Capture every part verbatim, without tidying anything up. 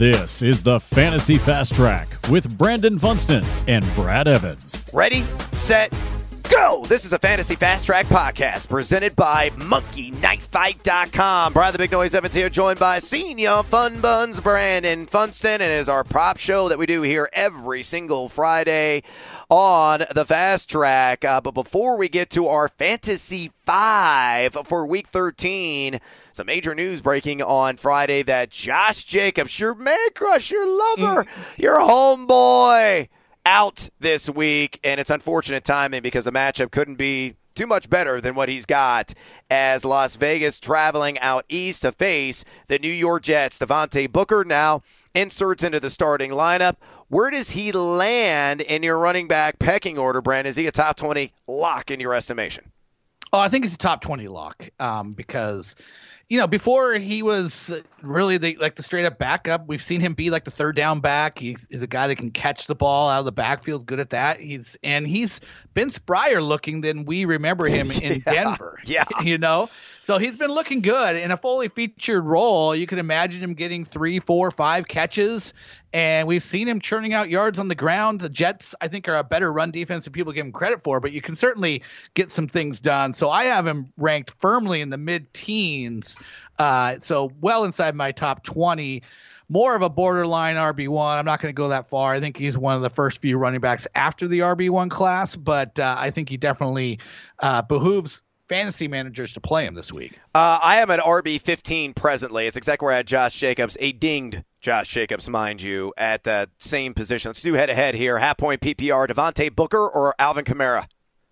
This is the Fantasy Fast Track with Brandon Funston and Brad Evans. Ready, set, go! This is a Fantasy Fast Track podcast presented by Monkey Knife Fight dot com. Brad the Big Noise Evans here, joined by Senior Fun Buns Brandon Funston, and it is our prop show that we do here every single Friday on the Fast Track. Uh, but before we get to our Fantasy Five for Week thirteen, some major news breaking on Friday that Josh Jacobs, your man crush, your lover, your homeboy, out this week. And it's unfortunate timing because the matchup couldn't be too much better than what he's got, as Las Vegas traveling out east to face the New York Jets. Devontae Booker now inserts into the starting lineup. Where does he land in your running back pecking order, Brand? Is he a top twenty lock in your estimation? Oh, I think it's a top twenty lock um, because, you know, before he was really the, like the straight up backup, we've seen him be like the third down back. He's, he's a guy that can catch the ball out of the backfield, good at that. He's and he's been sprier looking than we remember him in yeah, Denver. Yeah, you know, so he's been looking good in a fully featured role. You can imagine him getting three, four, five catches. And we've seen him churning out yards on the ground. The Jets, I think, are a better run defense than people give him credit for, but you can certainly get some things done. So I have him ranked firmly in the mid-teens, uh, so well inside my top twenty. More of a borderline R B one. I'm not going to go that far. I think he's one of the first few running backs after the R B one class, but uh, I think he definitely uh, behooves fantasy managers to play him this week. Uh, I am at R B fifteen presently. It's exactly where I had Josh Jacobs, a dinged Josh Jacobs, mind you, at the same position. Let's do head-to-head here. Half-point P P R, Devontae Booker or Alvin Kamara?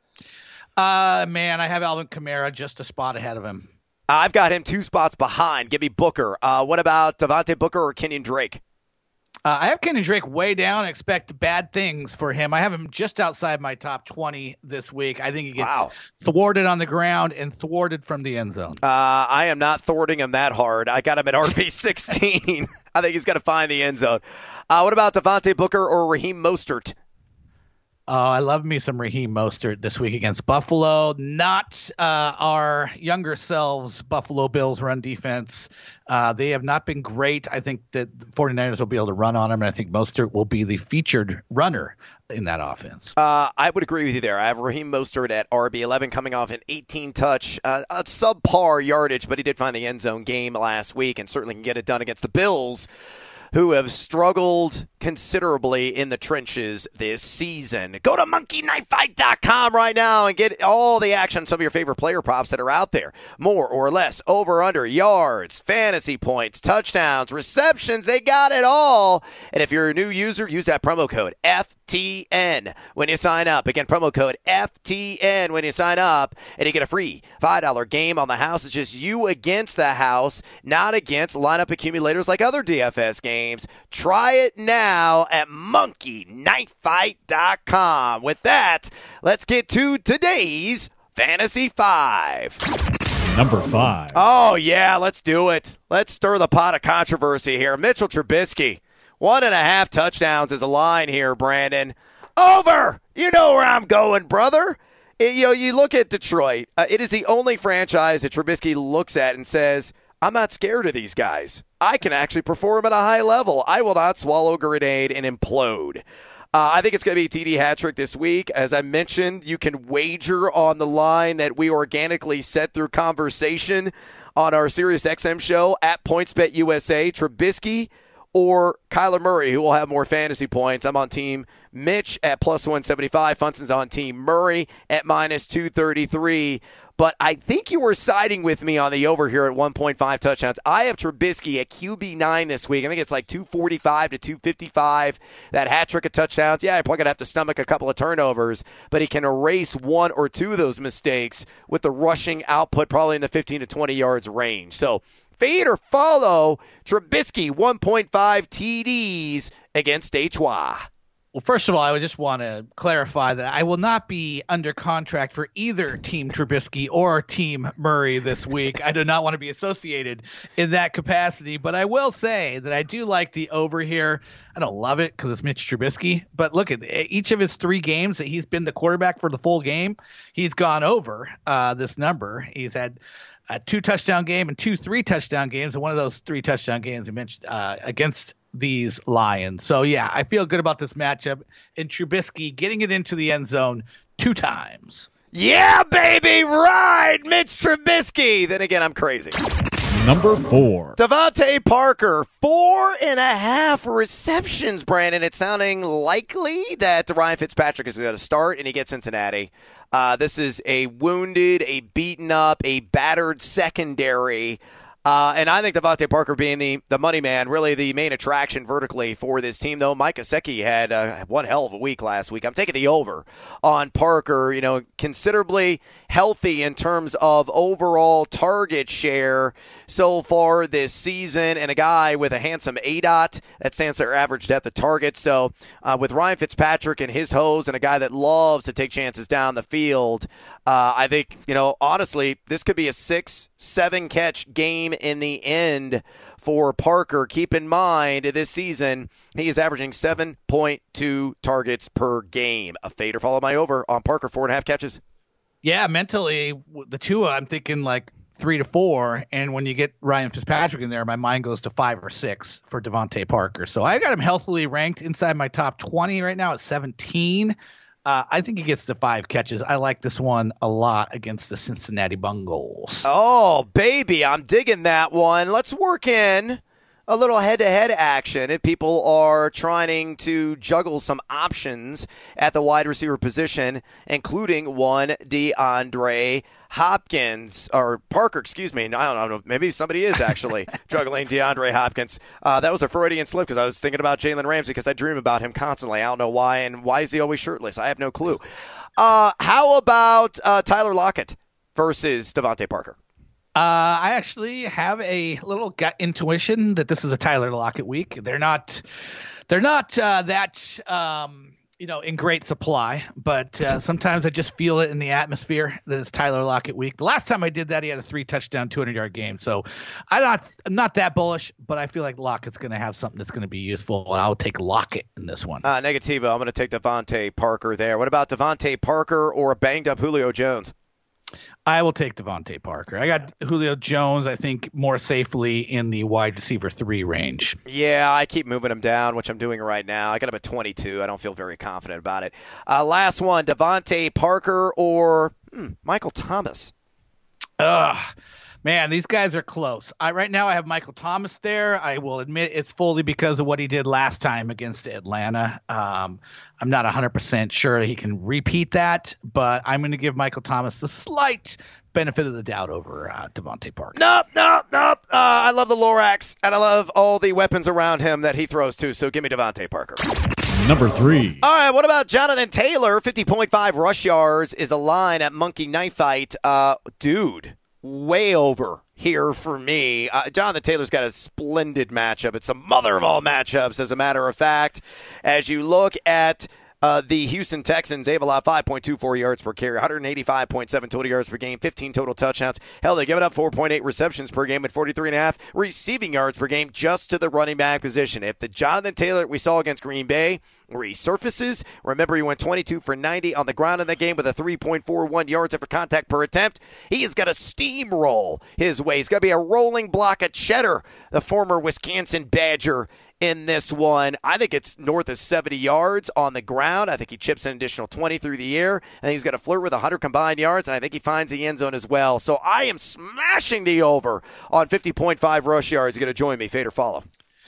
Uh, man, I have Alvin Kamara just a spot ahead of him. I've got him two spots behind. Give me Booker. Uh, what about Devontae Booker or Kenyon Drake? Uh, I have Kenyon Drake way down. I expect bad things for him. I have him just outside my top twenty this week. I think he gets wow. thwarted on the ground and thwarted from the end zone. Uh, I am not thwarting him that hard. I got him at R B sixteen. I think he's going to find the end zone. Uh, what about Devontae Booker or Raheem Mostert? Oh, I love me some Raheem Mostert this week against Buffalo. Not uh, our younger selves, Buffalo Bills run defense. Uh, they have not been great. I think that the 49ers will be able to run on them, and I think Mostert will be the featured runner in that offense. Uh, I would agree with you there. I have Raheem Mostert at R B eleven coming off an eighteen-touch, uh, a subpar yardage, but he did find the end zone game last week and certainly can get it done against the Bills, who have struggled considerably in the trenches this season. Go to Monkey Knife Fight dot com right now and get all the action, some of your favorite player props that are out there. More or less, over, under, yards, fantasy points, touchdowns, receptions, they got it all. And if you're a new user, use that promo code F T N when you sign up. Again, promo code F T N when you sign up, and you get a free five dollar game on the house. It's just you against the house, not against lineup accumulators like other D F S games. Try it now at Monkey Knife Fight dot com. With that, let's get to today's Fantasy Five. Number five. Oh, yeah, let's do it. Let's stir the pot of controversy here. Mitchell Trubisky. One and a half touchdowns is a line here, Brandon. Over! You know where I'm going, brother. It, you know, you look at Detroit. Uh, it is the only franchise that Trubisky looks at and says, I'm not scared of these guys. I can actually perform at a high level. I will not swallow a grenade and implode. Uh, I think it's going to be a T D hat trick this week. As I mentioned, you can wager on the line that we organically set through conversation on our SiriusXM show at PointsBet U S A. Trubisky or Kyler Murray, who will have more fantasy points. I'm on team Mitch at plus one seventy-five. Funston's on team Murray at minus two thirty-three. But I think you were siding with me on the over here at one point five touchdowns. I have Trubisky at Q B nine this week. I think it's like two forty-five to two fifty-five. That hat trick of touchdowns. Yeah, you're probably going to have to stomach a couple of turnovers, but he can erase one or two of those mistakes with the rushing output probably in the fifteen to twenty yards range. So fade or follow Trubisky one point five T Ds against H Y. Well, first of all, I would just want to clarify that I will not be under contract for either Team Trubisky or Team Murray this week. I do not want to be associated in that capacity, but I will say that I do like the over here. I don't love it because it's Mitch Trubisky, but look at each of his three games that he's been the quarterback for the full game. He's gone over uh, this number. He's had a two touchdown game and two three touchdown games. And one of those three touchdown games he mentioned uh, against these Lions. So, yeah, I feel good about this matchup. And Trubisky getting it into the end zone two times. Yeah, baby, ride Mitch Trubisky. Then again, I'm crazy. Number four. Devontae Parker, four and a half receptions, Brandon. It's sounding likely that Ryan Fitzpatrick is going to start and he gets Cincinnati. Uh, this is a wounded, a beaten up, a battered secondary. Uh, and I think Devontae Parker being the, the money man, really the main attraction vertically for this team, though. Mike Gesicki had uh, one hell of a week last week. I'm taking the over on Parker, you know, considerably healthy in terms of overall target share so far this season, and a guy with a handsome A DOT that stands for average depth of target. So uh, with Ryan Fitzpatrick and his hose and a guy that loves to take chances down the field, uh, I think, you know, honestly, this could be a six, seven catch game in the end for Parker. Keep in mind, this season, he is averaging seven point two targets per game. A fade or follow my over on Parker, four and a half catches. Yeah, mentally, the Tua, I'm thinking like three to four. And when you get Ryan Fitzpatrick in there, my mind goes to five or six for Devontae Parker. So I got him healthily ranked inside my top twenty right now at seventeen. Uh, I think he gets to five catches. I like this one a lot against the Cincinnati Bengals. Oh, baby, I'm digging that one. Let's work in a little head-to-head action if people are trying to juggle some options at the wide receiver position, including one DeAndre Hopkins, or Parker, excuse me. I don't know. Maybe somebody is actually juggling DeAndre Hopkins. Uh, that was a Freudian slip because I was thinking about Jalen Ramsey because I dream about him constantly. I don't know why, and why is he always shirtless? I have no clue. Uh, how about uh, Tyler Lockett versus Devontae Parker? Uh, I actually have a little gut intuition that this is a Tyler Lockett week. They're not, they're not uh, that um, you know in great supply, but uh, sometimes I just feel it in the atmosphere that it's Tyler Lockett week. The last time I did that, he had a three touchdown, two hundred yard game. So I'm not, I'm not that bullish, but I feel like Lockett's going to have something that's going to be useful, and I'll take Lockett in this one. Uh, negativo. I'm going to take Devontae Parker there. What about Devontae Parker or a banged up Julio Jones? I will take Devontae Parker. I got Julio Jones, I think, more safely in the wide receiver three range. Yeah, I keep moving him down, which I'm doing right now. I got him at twenty-two. I don't feel very confident about it. Uh, last one, Devontae Parker or hmm, Michael Thomas? Ugh. Man, these guys are close. I, right now I have Michael Thomas there. I will admit it's fully because of what he did last time against Atlanta. Um, I'm not one hundred percent sure he can repeat that, but I'm going to give Michael Thomas the slight benefit of the doubt over uh, Devontae Parker. Nope, nope, nope. Uh, I love the Lorax, and I love all the weapons around him that he throws to, so give me Devontae Parker. Number three. All right, what about Jonathan Taylor? fifty point five rush yards is a line at Monkey Knife Fight. Uh, dude. Way over here for me. Uh, Jonathan Taylor's got a splendid matchup. It's the mother of all matchups, as a matter of fact. As you look at uh, the Houston Texans, they've allowed five point two four yards per carry, one eighty-five point seven total yards per game, fifteen total touchdowns. Hell, they give it up four point eight receptions per game with forty-three and a half receiving yards per game just to the running back position. If the Jonathan Taylor we saw against Green Bay resurfaces, remember he went twenty-two for ninety on the ground in that game with a three point four one yards after contact per attempt. He is going to steamroll his way. He's going to be a rolling block of cheddar, the former Wisconsin Badger in this one. I think it's north of seventy yards on the ground. I think he chips an additional twenty through the air. I think he's going to flirt with one hundred combined yards, and I think he finds the end zone as well. So I am smashing the over on fifty point five rush yards. You're going to join me, fade or follow?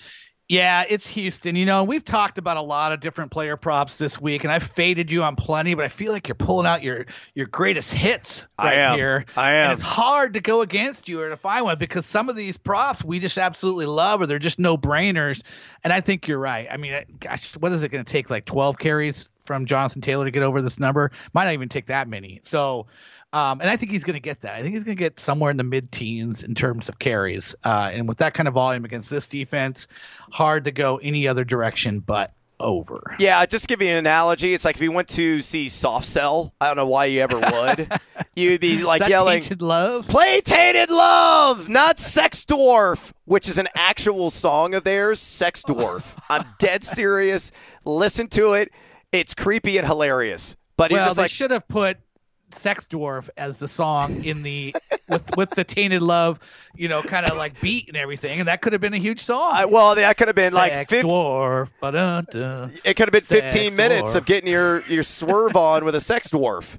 Yeah, it's Houston. You know, we've talked about a lot of different player props this week, and I've faded you on plenty, but I feel like you're pulling out your, your greatest hits right I am. here. I am. And it's hard to go against you or to find one because some of these props we just absolutely love or they're just no-brainers, and I think you're right. I mean, gosh, what is it going to take, like twelve carries from Jonathan Taylor to get over this number? Might not even take that many. So – Um, and I think he's going to get that. I think he's going to get somewhere in the mid-teens in terms of carries. Uh, and with that kind of volume against this defense, hard to go any other direction but over. Yeah, just give you an analogy. It's like if you went to see Soft Cell. I don't know why you ever would. You'd be like Is that yelling, Tainted Love? "Play Tainted Love," not Sex Dwarf, which is an actual song of theirs, Sex Dwarf. I'm dead serious. Listen to it. It's creepy and hilarious. But well, he just they like should have put Sex Dwarf as the song in the with with the Tainted Love, you know, kind of like beat and everything, and that could have been a huge song. Uh, well, that could have been Sex like fifty, Dwarf. Ba-dun-dun. It could have been Sex fifteen minutes Dwarf. of getting your, your swerve on with a Sex Dwarf.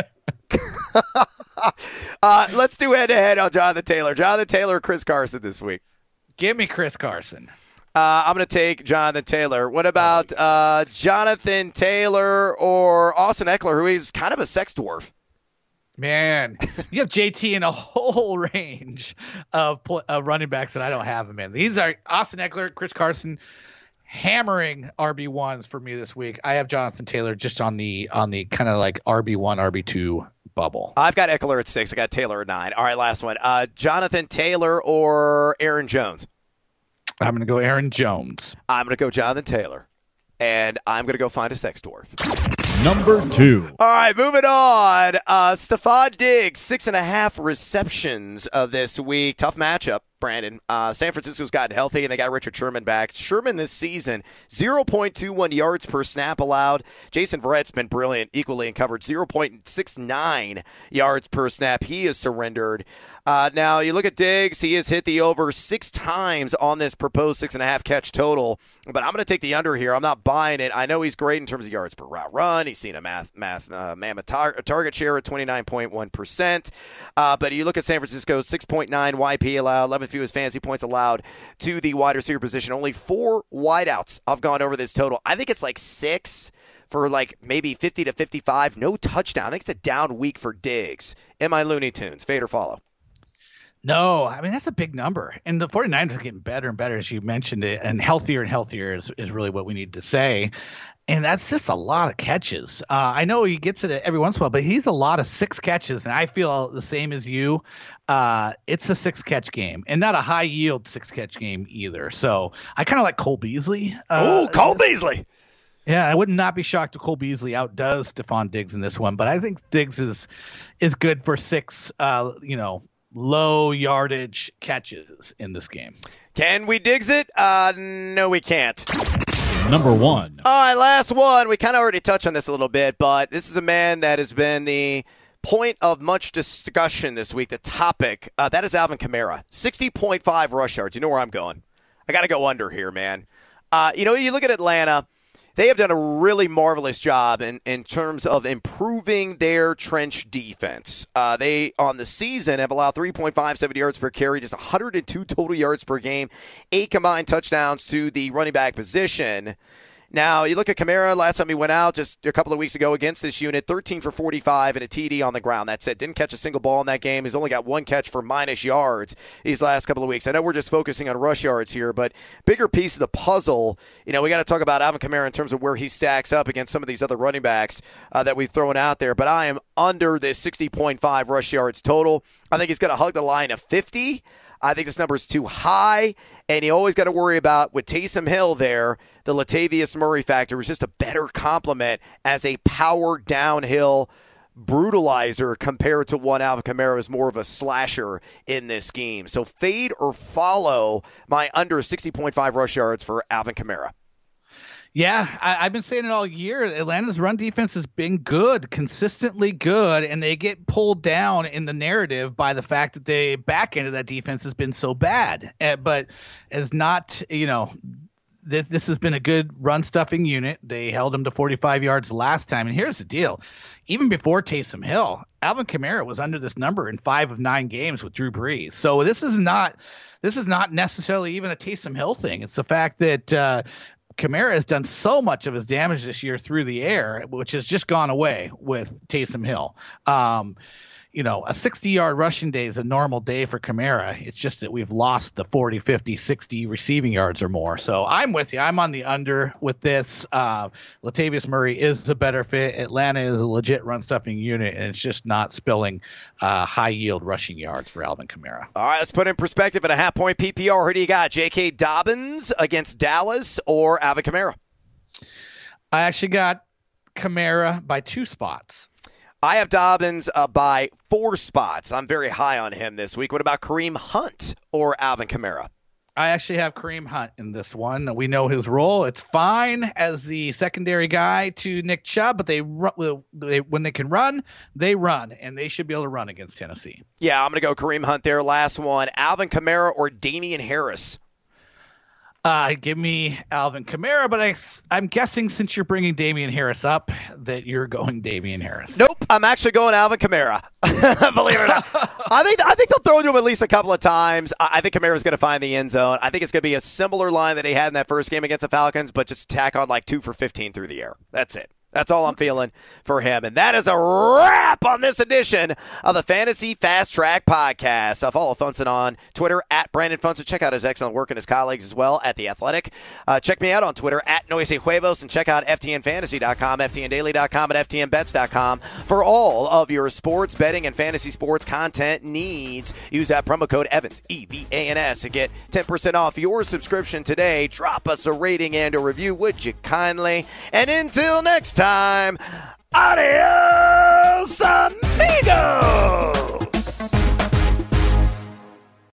uh, let's do head to head on Jonathan Taylor. Jonathan Taylor or Chris Carson this week? Give me Chris Carson. Uh, I'm going to take Jonathan Taylor. What about uh, Jonathan Taylor or Austin Eckler, who is kind of a sex dwarf? Man, you have J T in a whole range of, pl- of running backs, and I don't have him in. These are Austin Eckler, Chris Carson, hammering R B ones for me this week. I have Jonathan Taylor just on the on the kind of like R B one, R B two bubble. I've got Eckler at six. I got Taylor at nine. All right, last one. Uh, Jonathan Taylor or Aaron Jones? I'm going to go Aaron Jones. I'm going to go Jonathan Taylor, and I'm going to go find a sex dwarf. Number two. All right, moving on. Uh, Stephon Diggs, six and a half receptions uh, this week. Tough matchup, Brandon. Uh, San Francisco's gotten healthy, and they got Richard Sherman back. Sherman this season, zero point two one yards per snap allowed. Jason Verrett's been brilliant, equally and covered zero point six nine yards per snap. He has surrendered. Uh, now, you look at Diggs, he has hit the over six times on this proposed six and a half catch total, but I'm going to take the under here. I'm not buying it. I know he's great in terms of yards per route run. He's seen a math, math, uh, mammoth tar- target share at twenty-nine point one percent. Uh, but you look at San Francisco, six point nine Y P allowed, eleventh fewest fantasy points allowed to the wide receiver position. Only four wideouts have gone over this total. I think it's like six for like maybe fifty to fifty-five. No touchdown. I think it's a down week for Diggs. Am I Looney Tunes? Fade or follow? No, I mean, that's a big number. And the 49ers are getting better and better, as you mentioned it, and healthier and healthier is, is really what we need to say. And that's just a lot of catches. Uh, I know he gets it every once in a while, but he's a lot of six catches, and I feel the same as you. Uh, it's a six-catch game, and not a high-yield six-catch game either. So I kind of like Cole Beasley. Uh, Oh, Cole Beasley. Yeah, I would not be shocked if Cole Beasley outdoes Stephon Diggs in this one, but I think Diggs is is good for six, uh, you know, low yardage catches in this game. Can we Diggs it? Uh, no, we can't. Number one. All right, last one. We kind of already touched on this a little bit, but this is a man that has been the point of much discussion this week, the topic. Uh, that is Alvin Kamara. sixty point five rush yards. You know where I'm going. I got to go under here, man. Uh, you know, you look at Atlanta. They have done a really marvelous job in, in terms of improving their trench defense. Uh, they, on the season, have allowed three point five seven yards per carry, just one hundred two total yards per game, eight combined touchdowns to the running back position. Now, you look at Kamara, last time he went out just a couple of weeks ago against this unit, thirteen for forty-five and a T D on the ground. That's it. Didn't catch a single ball in that game. He's only got one catch for minus yards these last couple of weeks. I know we're just focusing on rush yards here, but bigger piece of the puzzle, you know, we got to talk about Alvin Kamara in terms of where he stacks up against some of these other running backs uh, that we've thrown out there. But I am under this sixty point five rush yards total. I think he's going to hug the line of fifty. I think this number is too high, and you always got to worry about, with Taysom Hill there, the Latavius Murray factor is just a better complement as a power downhill brutalizer compared to one Alvin Kamara is more of a slasher in this scheme. So fade or follow my under sixty point five rush yards for Alvin Kamara. Yeah, I, I've been saying it all year. Atlanta's run defense has been good, consistently good, and they get pulled down in the narrative by the fact that the back end of that defense has been so bad. Uh, but as not, you know, this this has been a good run stuffing unit. They held them to forty-five yards last time. And here's the deal. Even before Taysom Hill, Alvin Kamara was under this number in five of nine games with Drew Brees. So this is not this is not necessarily even a Taysom Hill thing. It's the fact that uh, Kamara has done so much of his damage this year through the air, which has just gone away with Taysom Hill. Um, you know, a sixty-yard rushing day is a normal day for Kamara. It's just that we've lost the forty, fifty, sixty receiving yards or more. So I'm with you. I'm on the under with this. Uh, Latavius Murray is a better fit. Atlanta is a legit run-stuffing unit, and it's just not spilling uh, high-yield rushing yards for Alvin Kamara. All right, let's put it in perspective at a half-point P P R. Who do you got, J K. Dobbins against Dallas or Alvin Kamara? I actually got Kamara by two spots. I have Dobbins uh, by four spots. I'm very high on him this week. What about Kareem Hunt or Alvin Kamara? I actually have Kareem Hunt in this one. We know his role. It's fine as the secondary guy to Nick Chubb, but they, they when they can run, they run, and they should be able to run against Tennessee. Yeah, I'm going to go Kareem Hunt there. Last one, Alvin Kamara or Damian Harris? Uh, give me Alvin Kamara, but I, I'm guessing since you're bringing Damian Harris up that you're going Damian Harris. Nope, I'm actually going Alvin Kamara. Believe it or not, I think I think they'll throw to him at least a couple of times. I, I think Kamara's going to find the end zone. I think it's going to be a similar line that he had in that first game against the Falcons, but just tack on like two for fifteen through the air. That's it. That's all I'm feeling for him. And that is a wrap on this edition of the Fantasy Fast Track Podcast. Uh, follow Funson on Twitter at Brandon Funson. Check out his excellent work and his colleagues as well at The Athletic. Uh, check me out on Twitter at Noisy Huevos and check out F T N Fantasy dot com, F T N Daily dot com, and F T N Bets dot com for all of your sports betting and fantasy sports content needs. Use that promo code Evans, E V A N S, to get ten percent off your subscription today. Drop us a rating and a review, would you kindly? And until next time, time. Adios, amigos!